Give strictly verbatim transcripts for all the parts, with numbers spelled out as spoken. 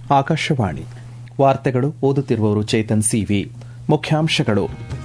ಆಕಾಶವಾಣಿ ವಾರ್ತೆಗಳು ಓದುತ್ತಿರುವವರು ಚೇತನ್ ಸಿವಿ. ಮುಖ್ಯಾಂಶಗಳು.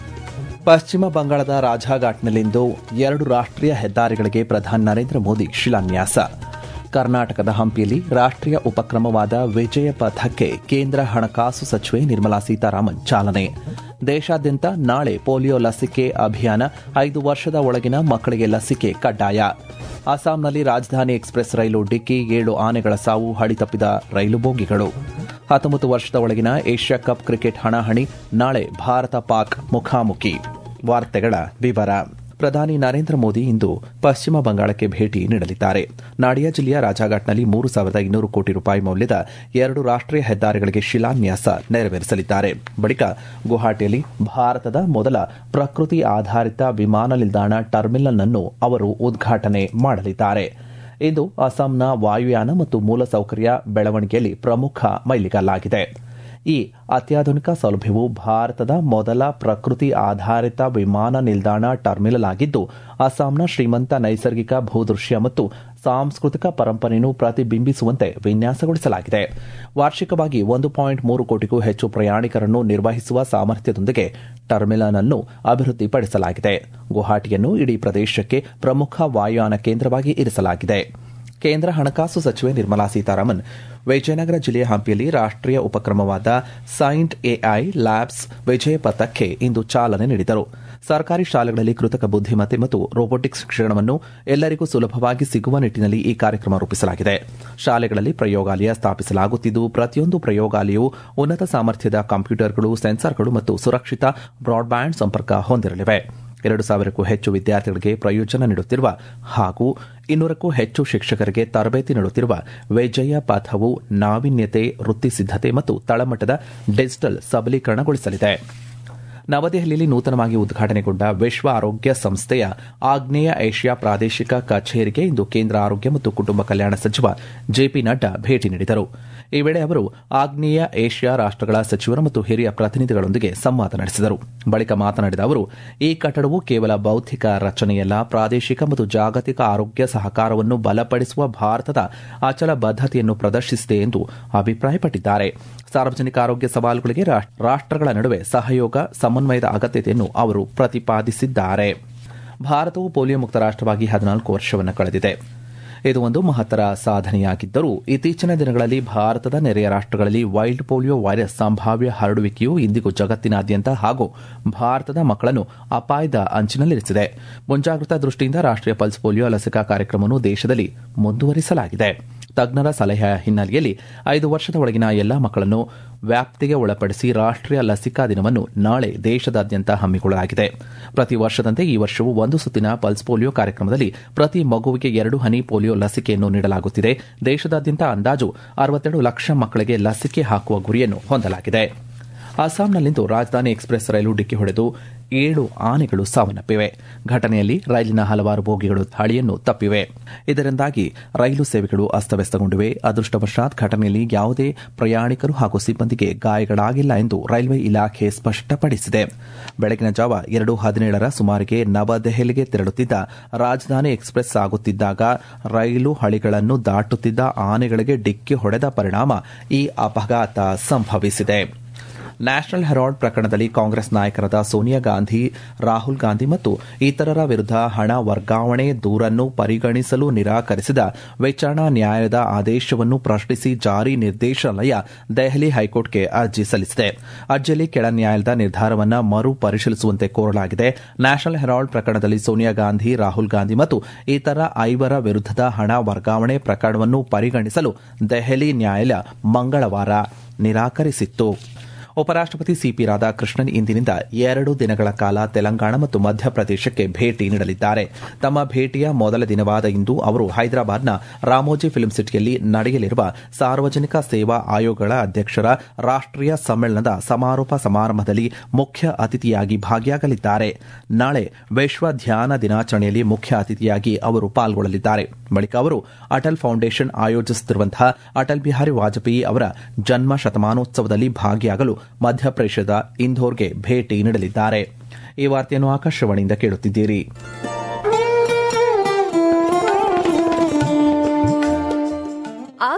ಪಶ್ಚಿಮ ಬಂಗಾಳದ ರಾಜಾಘಾಟ್ನಲ್ಲಿಂದು ಎರಡು ರಾಷ್ಟೀಯ ಹೆದ್ದಾರಿಗಳಿಗೆ ಪ್ರಧಾನಿ ನರೇಂದ್ರ ಮೋದಿ ಶಿಲಾನ್ಯಾಸ. ಕರ್ನಾಟಕದ ಹಂಪಿಯಲ್ಲಿ ರಾಷ್ಟೀಯ ಉಪಕ್ರಮವಾದ ವಿಜಯ ಪಥಕ್ಕೆ ಕೇಂದ್ರ ಹಣಕಾಸು ಸಚಿವೆ ನಿರ್ಮಲಾ ಸೀತಾರಾಮನ್ ಚಾಲನೆ. ದೇಶಾದ್ಯಂತ ನಾಳೆ ಪೋಲಿಯೋ ಲಸಿಕೆ ಅಭಿಯಾನ. ಐದು ವರ್ಷದ ಒಳಗಿನ ಮಕ್ಕಳಿಗೆ ಲಸಿಕೆ ಕಡ್ಡಾಯ. ಅಸ್ಸಾಂನಲ್ಲಿ ರಾಜಧಾನಿ ಎಕ್ಸ್ಪ್ರೆಸ್ ರೈಲು ಡಿಕ್ಕಿ. ಏಳು ಆನೆಗಳ ಸಾವು. ಹಳಿ ತಪ್ಪಿದ ರೈಲು ಬೋಗಿಗಳು. ಹತ್ತೊಂಬತ್ತು ವರ್ಷದ ಒಳಗಿನ ಏಷ್ಯಾ ಕಪ್ ಕ್ರಿಕೆಟ್ ಹಣಾಹಣಿ. ನಾಳೆ ಭಾರತ ಪಾಕ್ ಮುಖಾಮುಖಿ. ವಾರ್ತೆಗಳ ವಿವರ. ಪ್ರಧಾನಿ ನರೇಂದ್ರ ಮೋದಿ ಇಂದು ಪಶ್ಚಿಮ ಬಂಗಾಳಕ್ಕೆ ಭೇಟಿ ನೀಡಲಿದ್ದಾರೆ. ನಾಡಿಯಾ ಜಿಲ್ಲೆಯ ರಾಜಾಘಾಟ್ನಲ್ಲಿ ಮೂರು ಸಾವಿರದ ಇನ್ನೂರು ಕೋಟಿ ರೂಪಾಯಿ ಮೌಲ್ಯದ ಎರಡು ರಾಷ್ಟೀಯ ಹೆದ್ದಾರಿಗಳಿಗೆ ಶಿಲಾನ್ಯಾಸ ನೆರವೇರಿಸಲಿದ್ದಾರೆ. ಬಳಿಕ ಗುವಾಹಟಿಯಲ್ಲಿ ಭಾರತದ ಮೊದಲ ಪ್ರಕೃತಿ ಆಧಾರಿತ ವಿಮಾನ ನಿಲ್ದಾಣ ಟರ್ಮಿನಲ್ ಅನ್ನು ಅವರು ಉದ್ಘಾಟನೆ ಮಾಡಲಿದ್ದಾರೆ. ಇದು ಅಸ್ಸಾಂನ ವಾಯುಯಾನ ಮತ್ತು ಮೂಲಸೌಕರ್ಯ ಬೆಳವಣಿಗೆಯಲ್ಲಿ ಪ್ರಮುಖ ಮೈಲಿಗಲ್ಲಾಗಿದೆ. ಈ ಅತ್ಯಾಧುನಿಕ ಸೌಲಭ್ಯವು ಭಾರತದ ಮೊದಲ ಪ್ರಕೃತಿ ಆಧಾರಿತ ವಿಮಾನ ನಿಲ್ದಾಣ ಟರ್ಮಿನಲ್ ಆಗಿದ್ದು, ಅಸ್ಸಾಂನ ಶ್ರೀಮಂತ ನೈಸರ್ಗಿಕ ಭೂದೃಶ್ಯ ಮತ್ತು ಸಾಂಸ್ಕೃತಿಕ ಪರಂಪರೆಯನ್ನು ಪ್ರತಿಬಿಂಬಿಸುವಂತೆ ವಿನ್ಯಾಸಗೊಳಿಸಲಾಗಿದೆ. ವಾರ್ಷಿಕವಾಗಿ ಒಂದು ಪಾಯಿಂಟ್ ಮೂರು ಕೋಟಿಗೂ ಹೆಚ್ಚು ಪ್ರಯಾಣಿಕರನ್ನು ನಿರ್ವಹಿಸುವ ಸಾಮರ್ಥ್ಯದೊಂದಿಗೆ ಟರ್ಮಿನಲ್ ಅನ್ನು ಅಭಿವೃದ್ಧಿಪಡಿಸಲಾಗಿದೆ. ಗುವಾಹಟಿಯನ್ನು ಇಡೀ ಪ್ರದೇಶಕ್ಕೆ ಪ್ರಮುಖ ವಾಯುಯಾನ ಕೇಂದ್ರವಾಗಿ ಇರಿಸಲಾಗಿದೆ. ಕೇಂದ್ರ ಹಣಕಾಸು ಸಚಿವೆ ನಿರ್ಮಲಾ ಸೀತಾರಾಮನ್ ವಿಜಯನಗರ ಜಿಲ್ಲೆಯ ಹಂಪಿಯಲ್ಲಿ ರಾಷ್ಟೀಯ ಉಪಕ್ರಮವಾದ ಸೈಂಟ್ ಎಐ ಲ್ಯಾಬ್ಸ್ ವಿಜಯ ಪಥಕ್ಕೆ ಇಂದು ಚಾಲನೆ ನೀಡಿದರು. ಸರ್ಕಾರಿ ಶಾಲೆಗಳಲ್ಲಿ ಕೃತಕ ಬುದ್ದಿಮತ್ತೆ ಮತ್ತು ರೋಬೋಟಿಕ್ಸ್ ಶಿಕ್ಷಣವನ್ನು ಎಲ್ಲರಿಗೂ ಸುಲಭವಾಗಿ ಸಿಗುವ ನಿಟ್ಟಿನಲ್ಲಿ ಈ ಕಾರ್ಯಕ್ರಮ ರೂಪಿಸಲಾಗಿದೆ. ಶಾಲೆಗಳಲ್ಲಿ ಪ್ರಯೋಗಾಲಯ ಸ್ಥಾಪಿಸಲಾಗುತ್ತಿದ್ದು, ಪ್ರತಿಯೊಂದು ಪ್ರಯೋಗಾಲಯವು ಉನ್ನತ ಸಾಮರ್ಥ್ಯದ ಕಂಪ್ಯೂಟರ್ಗಳು, ಸೆನ್ಸಾರ್ಗಳು ಮತ್ತು ಸುರಕ್ಷಿತ ಬ್ರಾಡ್ಬ್ಯಾಂಡ್ ಸಂಪರ್ಕ ಹೊಂದಿರಲಿವೆ. ಎರಡು ಸಾವಿರಕ್ಕೂ ಹೆಚ್ಚು ವಿದ್ಯಾರ್ಥಿಗಳಿಗೆ ಪ್ರಯೋಜನ ನೀಡುತ್ತಿರುವ ಹಾಗೂ ಇನ್ನೂರಕ್ಕೂ ಹೆಚ್ಚು ಶಿಕ್ಷಕರಿಗೆ ತರಬೇತಿ ನೀಡುತ್ತಿರುವ ವಿಜಯ ಪಥವು ನಾವೀನ್ಯತೆ, ವೃತ್ತಿ ಸಿದ್ದತೆ ಮತ್ತು ತಳಮಟ್ಟದ ಡಿಜಿಟಲ್ ಸಬಲೀಕರಣಗೊಳಿಸಲಿದೆ. ನವದೆಹಲಿಯಲ್ಲಿ ನೂತನವಾಗಿ ಉದ್ಘಾಟನೆಗೊಂಡ ವಿಶ್ವ ಆರೋಗ್ಯ ಸಂಸ್ಥೆಯ ಆಗ್ನೇಯ ಏಷ್ಯಾ ಪ್ರಾದೇಶಿಕ ಕಚೇರಿಗೆ ಇಂದು ಕೇಂದ್ರ ಆರೋಗ್ಯ ಮತ್ತು ಕುಟುಂಬ ಕಲ್ಯಾಣ ಸಚಿವ ಜೆಪಿ ನಡ್ಡಾ ಭೇಟಿ ನೀಡಿದರು. ಈ ವೇಳೆ ಅವರು ಆಗ್ನೇಯ ಏಷ್ಯಾ ರಾಷ್ಟಗಳ ಸಚಿವರು ಮತ್ತು ಹಿರಿಯ ಪ್ರತಿನಿಧಿಗಳೊಂದಿಗೆ ಸಂವಾದ ನಡೆಸಿದರು. ಬಳಿಕ ಮಾತನಾಡಿದ ಅವರು, ಈ ಕಟ್ಟಡವು ಕೇವಲ ಬೌದ್ಧಿಕ ರಚನೆಯಲ್ಲ, ಪ್ರಾದೇಶಿಕ ಮತ್ತು ಜಾಗತಿಕ ಆರೋಗ್ಯ ಸಹಕಾರವನ್ನು ಬಲಪಡಿಸುವ ಭಾರತದ ಅಚಲ ಬದ್ಧತೆಯನ್ನು ಪ್ರದರ್ಶಿಸಿದೆ ಎಂದು ಅಭಿಪ್ರಾಯಪಟ್ಟಿದ್ದಾರೆ. ಸಾರ್ವಜನಿಕ ಆರೋಗ್ಯ ಸವಾಲುಗಳಿಗೆ ರಾಷ್ಟಗಳ ನಡುವೆ ಸಹಯೋಗ, ಸಮನ್ವಯದ ಅಗತ್ಯತೆಯನ್ನು ಅವರು ಪ್ರತಿಪಾದಿಸಿದ್ದಾರೆ. ಭಾರತವು ಪೋಲಿಯೋ ಮುಕ್ತ ರಾಷ್ಟವಾಗಿ ಹದಿನಾಲ್ಕು ವರ್ಷವನ್ನು ಕಳೆದಿದೆ. ಇದು ಒಂದು ಮಹತ್ತರ ಸಾಧನೆಯಾಗಿದ್ದರೂ ಇತ್ತೀಚಿನ ದಿನಗಳಲ್ಲಿ ಭಾರತದ ನೆರೆಯ ರಾಷ್ಟಗಳಲ್ಲಿ ವೈಲ್ಡ್ ಪೋಲಿಯೋ ವೈರಸ್ ಸಂಭಾವ್ಯ ಹರಡುವಿಕೆಯು ಇಂದಿಗೂ ಜಗತ್ತಿನಾದ್ಯಂತ ಹಾಗೂ ಭಾರತದ ಮಕ್ಕಳನ್ನು ಅಪಾಯದ ಅಂಚಿನಲ್ಲಿರಿಸಿದೆ. ಮುಂಜಾಗ್ರತಾ ದೃಷ್ಟಿಯಿಂದ ರಾಷ್ಟೀಯ ಪಲ್ಸ್ ಪೋಲಿಯೋ ಲಸಿಕಾ ಕಾರ್ಯಕ್ರಮವನ್ನು ದೇಶದಲ್ಲಿ ಮುಂದುವರಿಸಲಾಗಿದೆ. ತಜ್ಞರ ಸಲಹೆಯ ಹಿನ್ನೆಲೆಯಲ್ಲಿ ಐದು ವರ್ಷದ ಒಳಗಿನ ಎಲ್ಲಾ ಮಕ್ಕಳನ್ನು ವ್ಯಾಪ್ತಿಗೆ ಒಳಪಡಿಸಿ ರಾಷ್ಟೀಯ ಲಸಿಕಾ ದಿನವನ್ನು ನಾಳೆ ದೇಶದಾದ್ಯಂತ ಹಮ್ಮಿಕೊಳ್ಳಲಾಗಿದೆ. ಪ್ರತಿ ವರ್ಷದಂತೆ ಈ ವರ್ಷವೂ ಒಂದು ಸುತ್ತಿನ ಪಲ್ಸ್ ಪೋಲಿಯೋ ಕಾರ್ಯಕ್ರಮದಲ್ಲಿ ಪ್ರತಿ ಮಗುವಿಗೆ ಎರಡು ಹನಿ ಪೋಲಿಯೋ ಲಸಿಕೆಯನ್ನು ನೀಡಲಾಗುತ್ತಿದೆ. ದೇಶದಾದ್ಯಂತ ಅಂದಾಜು ಅರವತ್ತೆರಡು ಲಕ್ಷ ಮಕ್ಕಳಿಗೆ ಲಸಿಕೆ ಹಾಕುವ ಗುರಿಯನ್ನು ಹೊಂದಲಾಗಿದೆ. ಅಸ್ಸಾಂನಲ್ಲಿಂದು ರಾಜಧಾನಿ ಎಕ್ಸ್ಪ್ರೆಸ್ ರೈಲು ಡಿಕ್ಕಿ ಹೊಡೆದು ಏಳು ಆನೆಗಳು ಸಾವನ್ನಪ್ಪಿವೆ. ಘಟನೆಯಲ್ಲಿ ರೈಲಿನ ಹಲವಾರು ಬೋಗಿಗಳು ದಾಳಿಯನ್ನು ತಪ್ಪಿವೆ. ಇದರಿಂದಾಗಿ ರೈಲು ಸೇವೆಗಳು ಅಸ್ತವ್ಯಸ್ತಗೊಂಡಿವೆ. ಅದೃಷ್ಟವಶಾತ್ ಘಟನೆಯಲ್ಲಿ ಯಾವುದೇ ಪ್ರಯಾಣಿಕರು ಹಾಗೂ ಸಿಬ್ಬಂದಿಗೆ ಗಾಯಗಳಾಗಿಲ್ಲ ಎಂದು ರೈಲ್ವೆ ಇಲಾಖೆ ಸ್ಪಷ್ಟಪಡಿಸಿದೆ. ಬೆಳಗಿನ ಜಾವ ಎರಡು ಹದಿನೇಳರ ಸುಮಾರಿಗೆ ನವದೆಹಲಿಗೆ ತೆರಳುತ್ತಿದ್ದ ರಾಜಧಾನಿ ಎಕ್ಸ್ಪ್ರೆಸ್ ಸಾಗುತ್ತಿದ್ದಾಗ ರೈಲು ಹಳಿಗಳನ್ನು ದಾಟುತ್ತಿದ್ದ ಆನೆಗಳಿಗೆ ಡಿಕ್ಕಿ ಹೊಡೆದ ಪರಿಣಾಮ ಈ ಅಪಘಾತ ಸಂಭವಿಸಿದೆ. ನ್ಯಾಷನಲ್ ಹೆರಾಲ್ಡ್ ಪ್ರಕರಣದಲ್ಲಿ ಕಾಂಗ್ರೆಸ್ ನಾಯಕರಾದ ಸೋನಿಯಾ ಗಾಂಧಿ, ರಾಹುಲ್ ಗಾಂಧಿ ಮತ್ತು ಇತರರ ವಿರುದ್ಧ ಹಣ ವರ್ಗಾವಣೆ ದೂರನ್ನು ಪರಿಗಣಿಸಲು ನಿರಾಕರಿಸಿದ ವಿಚಾರಣಾ ನ್ಯಾಯಾಲಯದ ಆದೇಶವನ್ನು ಪ್ರಶ್ನಿಸಿ ಜಾರಿ ನಿರ್ದೇಶನಾಲಯ ದೆಹಲಿ ಹೈಕೋರ್ಟ್ಗೆ ಅರ್ಜಿ ಸಲ್ಲಿಸಿದೆ. ಅರ್ಜಿಯಲ್ಲಿ ಕೆಳ ನ್ಯಾಯಾಲಯದ ನಿರ್ಧಾರವನ್ನು ಮರು ಪರಿಶೀಲಿಸುವಂತೆ ಕೋರಲಾಗಿದೆ. ನ್ಯಾಷನಲ್ ಹೆರಾಲ್ಡ್ ಪ್ರಕರಣದಲ್ಲಿ ಸೋನಿಯಾ ಗಾಂಧಿ, ರಾಹುಲ್ ಗಾಂಧಿ ಮತ್ತು ಇತರ ಐವರ ವಿರುದ್ಧದ ಹಣ ವರ್ಗಾವಣೆ ಪ್ರಕರಣವನ್ನು ಪರಿಗಣಿಸಲು ದೆಹಲಿ ನ್ಯಾಯಾಲಯ ಮಂಗಳವಾರ ನಿರಾಕರಿಸಿತ್ತು. ಉಪರಾಷ್ಟಪತಿ ಸಿಪಿ ರಾಧಾಕೃಷ್ಣನ್ ಇಂದಿನಿಂದ ಎರಡು ದಿನಗಳ ಕಾಲ ತೆಲಂಗಾಣ ಮತ್ತು ಮಧ್ಯಪ್ರದೇಶಕ್ಕೆ ಭೇಟಿ ನೀಡಲಿದ್ದಾರೆ. ತಮ್ಮ ಭೇಟಿಯ ಮೊದಲ ದಿನವಾದ ಇಂದು ಅವರು ಹೈದರಾಬಾದ್ನ ರಾಮೋಜಿ ಫಿಲ್ಮ್ ಸಿಟಿಯಲ್ಲಿ ನಡೆಯಲಿರುವ ಸಾರ್ವಜನಿಕ ಸೇವಾ ಆಯೋಗಗಳ ಅಧ್ಯಕ್ಷರ ರಾಷ್ಟೀಯ ಸಮ್ಮೇಳನದ ಸಮಾರೋಪ ಸಮಾರಂಭದಲ್ಲಿ ಮುಖ್ಯ ಅತಿಥಿಯಾಗಿ ಭಾಗಿಯಾಗಲಿದ್ದಾರೆ. ನಾಳೆ ವಿಶ್ವ ಧ್ಯಾನ ದಿನಾಚರಣೆಯಲ್ಲಿ ಮುಖ್ಯ ಅತಿಥಿಯಾಗಿ ಅವರು ಪಾಲ್ಗೊಳ್ಳಲಿದ್ದಾರೆ. ಬಳಿಕ ಅವರು ಅಟಲ್ ಫೌಂಡೇಶನ್ ಆಯೋಜಿಸುತ್ತಿರುವಂತಹ ಅಟಲ್ ಬಿಹಾರಿ ವಾಜಪೇಯಿ ಅವರ ಜನ್ಮ ಶತಮಾನೋತ್ಸವದಲ್ಲಿ ಭಾಗಿಯಾಗಲು ಮಧ್ಯಪ್ರದೇಶದ ಇಂದೋರ್ಗೆ ಭೇಟಿ ನೀಡಲಿದ್ದಾರೆ. ಈ ವಾರ್ತೆಯನ್ನು ಆಕಾಶವಾಣಿಯಿಂದ ಕೇಳುತ್ತಿದ್ದೀರಿ.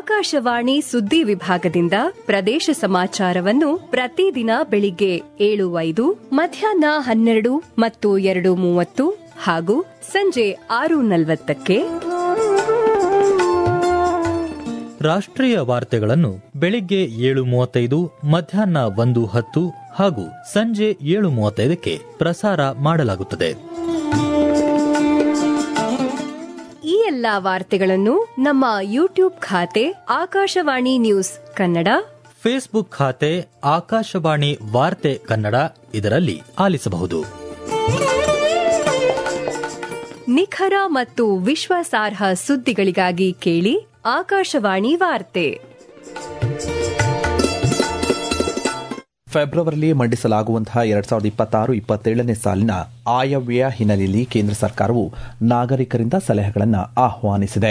ಆಕಾಶವಾಣಿ ಸುದ್ದಿ ವಿಭಾಗದಿಂದ ಪ್ರದೇಶ ಸಮಾಚಾರವನ್ನು ಪ್ರತಿದಿನ ಬೆಳಿಗ್ಗೆ ಏಳು ಐದು ಮಧ್ಯಾಹ್ನ ಹನ್ನೆರಡು ಮತ್ತು ಎರಡು ಮೂವತ್ತು ಹಾಗೂ ಸಂಜೆ ಆರು ನಲವತ್ತಕ್ಕೆ ರಾಷ್ಟ್ರೀಯ ವಾರ್ತೆಗಳನ್ನು ಬೆಳಿಗ್ಗೆ ಏಳು ಮೂವತ್ತೈದು ಮಧ್ಯಾಹ್ನ ಒಂದು ಹತ್ತು ಹಾಗೂ ಸಂಜೆ ಏಳು ಮೂವತ್ತೈದಕ್ಕೆ ಪ್ರಸಾರ ಮಾಡಲಾಗುತ್ತದೆ. ಈ ಎಲ್ಲಾ ವಾರ್ತೆಗಳನ್ನು ನಮ್ಮ ಯೂಟ್ಯೂಬ್ ಖಾತೆ ಆಕಾಶವಾಣಿ ನ್ಯೂಸ್ ಕನ್ನಡ, ಫೇಸ್ಬುಕ್ ಖಾತೆ ಆಕಾಶವಾಣಿ ವಾರ್ತೆ ಕನ್ನಡ ಇದರಲ್ಲಿ ಆಲಿಸಬಹುದು. ನಿಖರ ಮತ್ತು ವಿಶ್ವಾಸಾರ್ಹ ಸುದ್ದಿಗಳಿಗಾಗಿ ಕೇಳಿ ಆಕಾಶವಾಣಿ ವಾರ್ತೆ. ಫೆಬ್ರವರಿಯಲ್ಲಿ ಮಂಡಿಸಲಾಗುವಂತಹ ಎರಡ್ ಸಾವಿರದ ಇಪ್ಪತ್ತಾರು ಇಪ್ಪತ್ತೇಳನೇ ಸಾಲಿನ ಆಯವ್ಯಯ ಹಿನ್ನೆಲೆಯಲ್ಲಿ ಕೇಂದ್ರ ಸರ್ಕಾರವು ನಾಗರಿಕರಿಂದ ಸಲಹೆಗಳನ್ನು ಆಹ್ವಾನಿಸಿದೆ.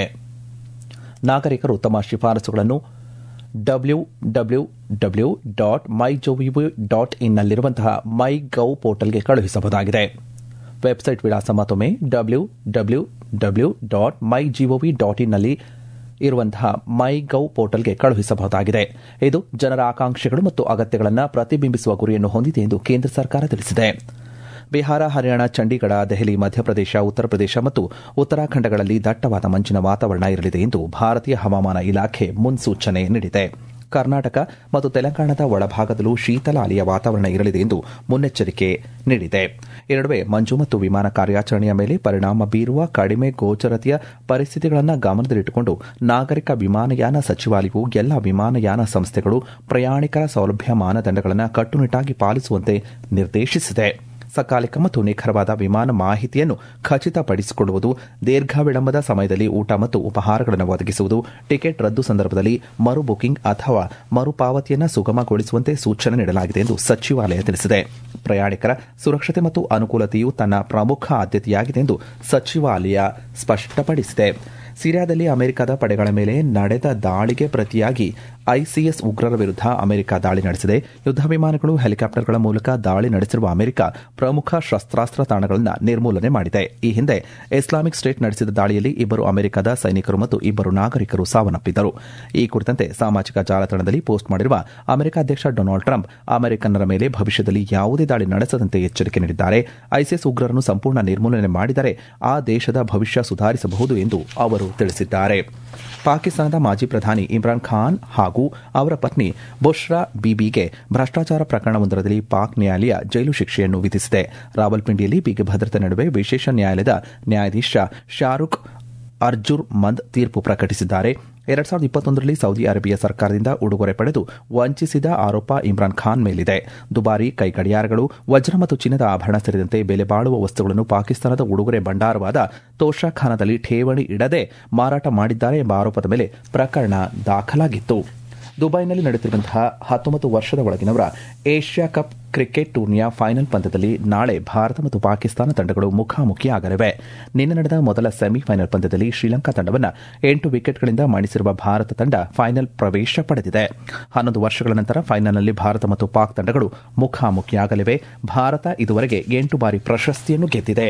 ನಾಗರಿಕರು ತಮ್ಮ ಶಿಫಾರಸುಗಳನ್ನು W W W dot my G O V dot ಇನ್ನಲ್ಲಿರುವಂತಹ ಮೈ ಗೌ ಪೋರ್ಟಲ್ಗೆ ಕಳುಹಿಸಬಹುದಾಗಿದೆ. ವೆಬ್ಸೈಟ್ ವಿಳಾಸ ಮತ್ತೊಮ್ಮೆ W W W dot my G O V dot ಇನ್ನಲ್ಲಿ ಇರುವಂತಹ ಮೈ ಗೌ ಪೋರ್ಟಲ್ಗೆ ಕಳುಹಿಸಬಹುದಾಗಿದೆ. ಇದು ಜನರ ಆಕಾಂಕ್ಷೆಗಳು ಮತ್ತು ಅಗತ್ಯಗಳನ್ನು ಪ್ರತಿಬಿಂಬಿಸುವ ಗುರಿಯನ್ನು ಹೊಂದಿದೆ ಎಂದು ಕೇಂದ್ರ ಸರ್ಕಾರ ತಿಳಿಸಿದೆ. ಬಿಹಾರ, ಹರಿಯಾಣ, ಚಂಡೀಗಢ, ದೆಹಲಿ, ಮಧ್ಯಪ್ರದೇಶ, ಉತ್ತರ ಪ್ರದೇಶ ಮತ್ತು ಉತ್ತರಾಖಂಡಗಳಲ್ಲಿ ದಟ್ಟವಾದ ಮಂಜಿನ ವಾತಾವರಣ ಇರಲಿದೆ ಎಂದು ಭಾರತೀಯ ಹವಾಮಾನ ಇಲಾಖೆ ಮುನ್ಸೂಚನೆ ನೀಡಿದೆ. ಕರ್ನಾಟಕ ಮತ್ತು ತೆಲಂಗಾಣದ ಒಳಭಾಗದಲ್ಲೂ ಶೀತಲ ಅಲೆಯ ವಾತಾವರಣ ಇರಲಿದೆ ಎಂದು ಮುನ್ನೆಚ್ಚರಿಕೆ ನೀಡಿದೆ. ಈ ನಡುವೆ ಮಂಜು ಮತ್ತು ವಿಮಾನ ಕಾರ್ಯಾಚರಣೆಯ ಮೇಲೆ ಪರಿಣಾಮ ಬೀರುವ ಕಡಿಮೆ ಗೋಚರತೆಯ ಪರಿಸ್ಥಿತಿಗಳನ್ನು ಗಮನದಲ್ಲಿಟ್ಟುಕೊಂಡು ನಾಗರಿಕ ವಿಮಾನಯಾನ ಸಚಿವಾಲಯವು ಎಲ್ಲ ವಿಮಾನಯಾನ ಸಂಸ್ಥೆಗಳು ಪ್ರಯಾಣಿಕರ ಸೌಲಭ್ಯ ಮಾನದಂಡಗಳನ್ನು ಕಟ್ಟುನಿಟ್ಟಾಗಿ ಪಾಲಿಸುವಂತೆ ನಿರ್ದೇಶಿಸಿದೆ. ಸಕಾಲಿಕ ಮತ್ತು ನಿಖರವಾದ ವಿಮಾನ ಮಾಹಿತಿಯನ್ನು ಖಚಿತಪಡಿಸಿಕೊಳ್ಳುವುದು, ದೀರ್ಘ ವಿಳಂಬದ ಸಮಯದಲ್ಲಿ ಊಟ ಮತ್ತು ಉಪಹಾರಗಳನ್ನು ಒದಗಿಸುವುದು, ಟಿಕೆಟ್ ರದ್ದು ಸಂದರ್ಭದಲ್ಲಿ ಮರು ಬುಕಿಂಗ್ ಅಥವಾ ಮರುಪಾವತಿಯನ್ನು ಸುಗಮಗೊಳಿಸುವಂತೆ ಸೂಚನೆ ನೀಡಲಾಗಿದೆ ಎಂದು ಸಚಿವಾಲಯ ತಿಳಿಸಿದೆ. ಪ್ರಯಾಣಿಕರ ಸುರಕ್ಷತೆ ಮತ್ತು ಅನುಕೂಲತೆಯು ತನ್ನ ಪ್ರಮುಖ ಆದ್ಯತೆಯಾಗಿದೆ ಎಂದು ಸಚಿವಾಲಯ ಸ್ಪಷ್ಟಪಡಿಸಿದೆ. ಸಿರಿಯಾದಲ್ಲಿ ಅಮೆರಿಕದ ಪಡೆಗಳ ಮೇಲೆ ನಡೆದ ದಾಳಿಗೆ ಪ್ರತಿಯಾಗಿ ಐಸಿಸ್ ಉಗ್ರರ ವಿರುದ್ಧ ಅಮೆರಿಕ ದಾಳಿ ನಡೆಸಿದೆ. ಯುದ್ಧ ವಿಮಾನಗಳು, ಹೆಲಿಕಾಪ್ಟರ್ಗಳ ಮೂಲಕ ದಾಳಿ ನಡೆಸಿರುವ ಅಮೆರಿಕ ಪ್ರಮುಖ ಶಸ್ತ್ರಾಸ್ತ್ರ ತಾಣಗಳನ್ನು ನಿರ್ಮೂಲನೆ ಮಾಡಿದೆ. ಈ ಹಿಂದೆ ಇಸ್ಲಾಮಿಕ್ ಸ್ಟೇಟ್ ನಡೆಸಿದ ದಾಳಿಯಲ್ಲಿ ಇಬ್ಬರು ಅಮೆರಿಕದ ಸೈನಿಕರು ಮತ್ತು ಇಬ್ಬರು ನಾಗರಿಕರು ಸಾವನ್ನಪ್ಪಿದ್ದರು. ಈ ಕುರಿತಂತೆ ಸಾಮಾಜಿಕ ಜಾಲತಾಣದಲ್ಲಿ ಪೋಸ್ಟ್ ಮಾಡಿರುವ ಅಮೆರಿಕ ಅಧ್ಯಕ್ಷ ಡೊನಾಲ್ಡ್ ಟ್ರಂಪ್ ಅಮೆರಿಕನ್ನರ ಮೇಲೆ ಭವಿಷ್ಯದಲ್ಲಿ ಯಾವುದೇ ದಾಳಿ ನಡೆಸದಂತೆ ಎಚ್ಚರಿಕೆ ನೀಡಿದ್ದಾರೆ. ಐಸಿಸ್ ಉಗ್ರರನ್ನು ಸಂಪೂರ್ಣ ನಿರ್ಮೂಲನೆ ಮಾಡಿದರೆ ಆ ದೇಶದ ಭವಿಷ್ಯ ಸುಧಾರಿಸಬಹುದು ಎಂದು ಅವರು ತಿಳಿಸಿದ್ದಾರೆ. ಪಾಕಿಸ್ತಾನದ ಮಾಜಿ ಪ್ರಧಾನಿ ಇಮ್ರಾನ್ ಖಾನ್ ಹಾಗೂ ಅವರ ಪತ್ನಿ ಬುಷ್ರಾ ಬೀಬಿಗೆ ಭ್ರಷ್ಟಾಚಾರ ಪ್ರಕರಣವೊಂದರಲ್ಲಿ ಪಾಕ್ ನ್ಯಾಯಾಲಯ ಜೈಲು ಶಿಕ್ಷೆಯನ್ನು ವಿಧಿಸಿದೆ. ರಾವಲ್ಪಿಂಡಿಯಲ್ಲಿ ಬಿಗಿ ಭದ್ರತೆ ನಡುವೆ ವಿಶೇಷ ನ್ಯಾಯಾಲಯದ ನ್ಯಾಯಾಧೀಶ ಶಾರುಖ್ ಅರ್ಜುರ್ ಮಂದ್ ತೀರ್ಪು ಪ್ರಕಟಿಸಿದ್ದಾರೆ. ಎರಡ್ ಸಾವಿರದ ಇಪ್ಪತ್ತೊಂದರಲ್ಲಿ ಸೌದಿ ಅರೇಬಿಯಾ ಸರ್ಕಾರದಿಂದ ಉಡುಗೊರೆ ಪಡೆದು ವಂಚಿಸಿದ ಆರೋಪ ಇಮ್ರಾನ್ ಖಾನ್ ಮೇಲಿದೆ. ದುಬಾರಿ ಕೈ ಗಡಿಯಾರಗಳು, ವಜ್ರ ಮತ್ತು ಚಿನ್ನದ ಆಭರಣ ಸೇರಿದಂತೆ ಬೆಲೆ ಬಾಳುವ ವಸ್ತುಗಳನ್ನು ಪಾಕಿಸ್ತಾನದ ಉಡುಗೊರೆ ಭಂಡಾರವಾದ ತೋಷಾಖಾನದಲ್ಲಿ ಠೇವಣಿ ಇಡದೆ ಮಾರಾಟ ಮಾಡಿದ್ದಾರೆ ಎಂಬ ಆರೋಪದ ಮೇಲೆ ಪ್ರಕರಣ ದಾಖಲಾಗಿತ್ತು. ದುಬೈನಲ್ಲಿ ನಡೆಯುತ್ತಿರುವಂತಹ ಹತ್ತೊಂಬತ್ತು ವರ್ಷದ ಒಳಗಿನವರ ಏಷ್ಯಾ ಕಪ್ ಕ್ರಿಕೆಟ್ ಟೂರ್ನಿಯ ಫೈನಲ್ ಪಂದ್ಯದಲ್ಲಿ ನಾಳೆ ಭಾರತ ಮತ್ತು ಪಾಕಿಸ್ತಾನ ತಂಡಗಳು ಮುಖಾಮುಖಿಯಾಗಲಿವೆ. ನಿನ್ನೆ ನಡೆದ ಮೊದಲ ಸೆಮಿಫೈನಲ್ ಪಂದ್ಯದಲ್ಲಿ ಶ್ರೀಲಂಕಾ ತಂಡವನ್ನು ಎಂಟು ವಿಕೆಟ್ಗಳಿಂದ ಮಣಿಸಿರುವ ಭಾರತ ತಂಡ ಫೈನಲ್ ಪ್ರವೇಶ ಪಡೆದಿದೆ. ಹನ್ನೊಂದು ವರ್ಷಗಳ ನಂತರ ಫೈನಲ್ನಲ್ಲಿ ಭಾರತ ಮತ್ತು ಪಾಕ್ ತಂಡಗಳು ಮುಖಾಮುಖಿಯಾಗಲಿವೆ. ಭಾರತ ಇದುವರೆಗೆ ಎಂಟು ಬಾರಿ ಪ್ರಶಸ್ತಿಯನ್ನು ಗೆದ್ದಿದೆ.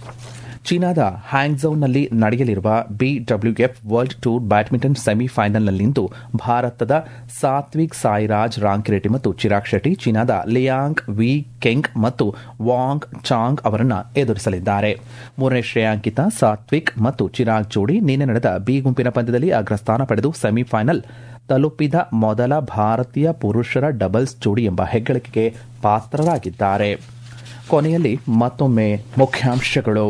ಚೀನಾದ ಹ್ಯಾಂಗ್ಝೌನಲ್ಲಿ ನಡೆಯಲಿರುವ ಬಿಡಬ್ಲ್ಯೂಎಫ್ ವರ್ಲ್ಡ್ ಟೂರ್ ಬ್ಯಾಡ್ಮಿಂಟನ್ ಸೆಮಿಫೈನಲ್ನಲ್ಲಿಂದು ಭಾರತದ ಸಾತ್ವಿಕ್ ಸಾಯಿರಾಜ್ ರಾಂಕಿರೆಡ್ಡಿ ಮತ್ತು ಚಿರಾಗ್ ಶೆಟ್ಟಿ ಚೀನಾದ ಲಿಯಾಂಗ್ ವಿ ಕೆಂಗ್ ಮತ್ತು ವಾಂಗ್ ಚಾಂಗ್ ಅವರನ್ನು ಎದುರಿಸಲಿದ್ದಾರೆ. ಮೂರನೇ ಶ್ರೇಯಾಂಕಿತ ಸಾತ್ವಿಕ್ ಮತ್ತು ಚಿರಾಗ್ ಜೋಡಿ ನಿನ್ನೆ ನಡೆದ ಬಿ ಗುಂಪಿನ ಪಂದ್ಯದಲ್ಲಿ ಅಗ್ರಸ್ಥಾನ ಪಡೆದು ಸೆಮಿಫೈನಲ್ ತಲುಪಿದ ಮೊದಲ ಭಾರತೀಯ ಪುರುಷರ ಡಬಲ್ಸ್ ಜೋಡಿ ಎಂಬ ಹೆಗ್ಗಳಿಕೆಗೆ ಪಾತ್ರರಾಗಿದ್ದಾರೆ. ಕೊನೆಯಲ್ಲಿ ಮತ್ತೊಮ್ಮೆ ಮುಖ್ಯಾಂಶಗಳು.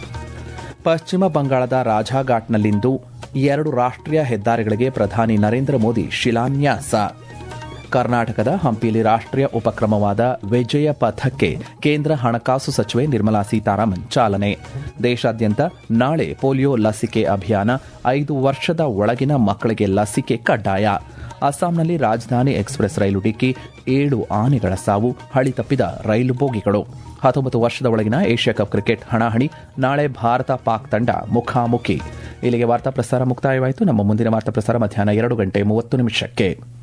ಪಶ್ಚಿಮ ಬಂಗಾಳದ ರಾಜಾಘಾಟ್ನಲ್ಲಿಂದು ಎರಡು ರಾಷ್ಟ್ರೀಯ ಹೆದ್ದಾರಿಗಳಿಗೆ ಪ್ರಧಾನಿ ನರೇಂದ್ರ ಮೋದಿ ಶಿಲಾನ್ಯಾಸ. ಕರ್ನಾಟಕದ ಹಂಪಿಯಲ್ಲಿ ರಾಷ್ಟ್ರೀಯ ಉಪಕ್ರಮವಾದ ವಿಜಯ ಪಥಕ್ಕೆ ಕೇಂದ್ರ ಹಣಕಾಸು ಸಚಿವೆ ನಿರ್ಮಲಾ ಸೀತಾರಾಮನ್ ಚಾಲನೆ. ದೇಶಾದ್ಯಂತ ನಾಳೆ ಪೋಲಿಯೋ ಲಸಿಕೆ ಅಭಿಯಾನ, ಐದು ವರ್ಷದ ಒಳಗಿನ ಮಕ್ಕಳಿಗೆ ಲಸಿಕೆ ಕಡ್ಡಾಯ. ಅಸ್ಸಾಂನಲ್ಲಿ ರಾಜಧಾನಿ ಎಕ್ಸ್ಪ್ರೆಸ್ ರೈಲು ಡಿಕ್ಕಿ, ಏಳು ಆನೆಗಳ ಸಾವು, ಹಳಿ ತಪ್ಪಿದ ರೈಲು ಬೋಗಿಗಳು. ಹತ್ತೊಂಬತ್ತು ವರ್ಷದ ಒಳಗಿನ ಏಷ್ಯಾ ಕಪ್ ಕ್ರಿಕೆಟ್ ಹಣಾಹಣಿ, ನಾಳೆ ಭಾರತ ಪಾಕ್ ತಂಡ ಮುಖಾಮುಖಿ. ಇಲ್ಲಿಗೆ ವಾರ್ತಾ ಪ್ರಸಾರ ಮುಕ್ತಾಯವಾಯಿತು. ನಮ್ಮ ಮುಂದಿನ ವಾರ್ತಾ ಪ್ರಸಾರ ಮಧ್ಯಾಹ್ನ ಎರಡು ಗಂಟೆ ಮೂವತ್ತು ನಿಮಿಷಕ್ಕೆ.